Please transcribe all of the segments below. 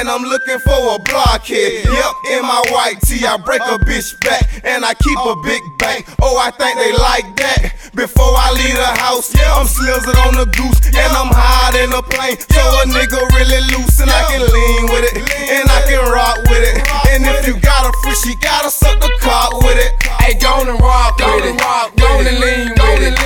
and I'm looking for a blockhead. Yep, in my white tee, I break a bitch back, and I keep a big bank. Oh, I think they like that. Before I leave the house, I'm slizzing on the goose, and I'm high in the plane. So a nigga really loose, and I can lean with it, and I can rock with it. And if you got a free, she gotta suck the cock with it. Hey, go and rock with it, go and lean with it.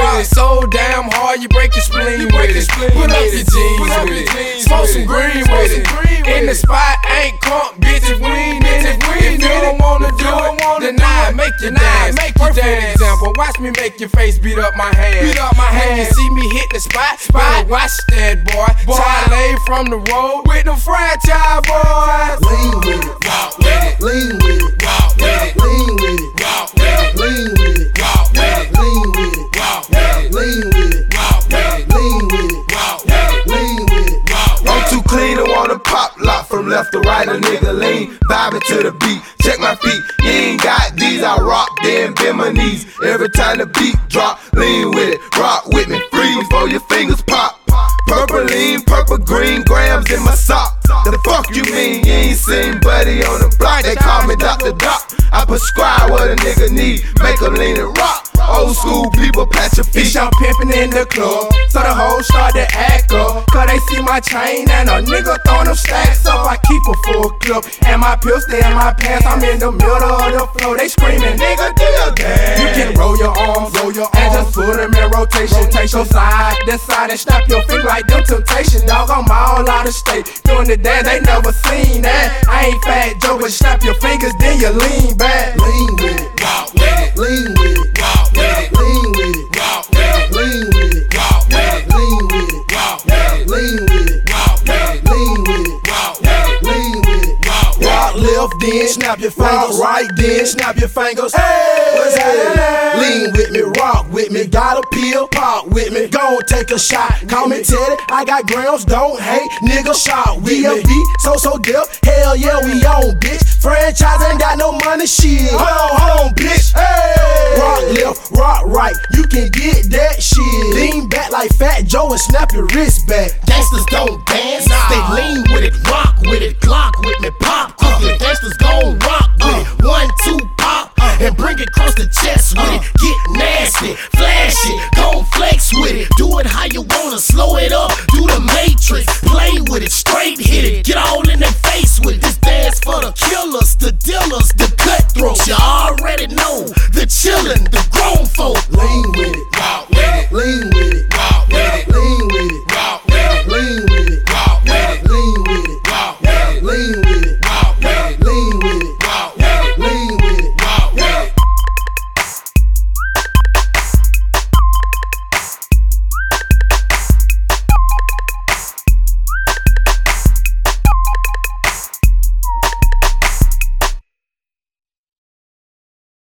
So damn hard, you break your spleen with it. Put up your jeans with it, smoke some green with it. In the spot, ain't crunk, bitches, we ain't in it. If you don't wanna do it, deny it, make you dance. Perfect example, watch me make your face beat up my hands. When you see me hit the spot, better watch that boy. Charlie from the road with the franchise boys. Lean with it, walk with it, lean with it, walk with it, lean with it, walk with it, lean with it, walk with it, lean with it, walk with it, lean with it, walk with it, lean with it, walk with it, lean with it. I'm too clean to wanna pop lock from left to right. A nigga lean, vibing to the beat. Check my feet, you ain't got these. I rock, then bend my knees. Every time the beat drop, lean with it, rock with me, freeze before your fingers pop. Purple lean, purple green, grams in my sock. The fuck you mean? You ain't seen Buddy on the block. They call me Dr. Doc. I prescribe what a nigga need, make a lean and rock. Old school people, pat your feet. It's young pimpin' in the club, so the hoes start to act up. Cause they see my chain and a nigga throwin' them stacks up. I keep a full clip, and my pills stay in my pants. I'm in the middle of the floor, they screamin', nigga, do your dance. You can roll your arms, and just put them in rotation. So side to side and snap your finger like them Temptation. Dog, I'm all out of state, doing the dance, they never seen that. I ain't Fat Joe, but snap your fingers, then you lean back. Lean with it, walk with it, lean with it, walk with it, lean with it, walk with it, lean with it, walk with it, lean with it, walk with it, lean with it, walk with it, lean with it, walk with it, lean with it. walk Left then, snap your fingers. Right then, snap your fingers. What's that? Lean with me, rock with me. Got a pill, pop with me. Gon' take a shot. Call me Teddy, I got grams, don't hate. Nigga, shot with me. So deaf, hell yeah, we on, bitch. Franchise ain't got no money, shit. Hold on, bitch. Hey. Rock left, rock right, you can get that shit. Lean back like Fat Joe and snap your wrist back. Gangsters don't dance, they lean with it, rock with it, clock with me, pop quickly. Gangsters gon' rock with it, 1, 2, pop, and bring it across the chest with it. Get nasty, flash it, gon' flex with it. Do it how you wanna, slow it up, do the matrix. Play with it, straight hit it, get all in their face with it. This dance for the killers, the dealers, the cutthroats. You already know, the chillin', the grown folk.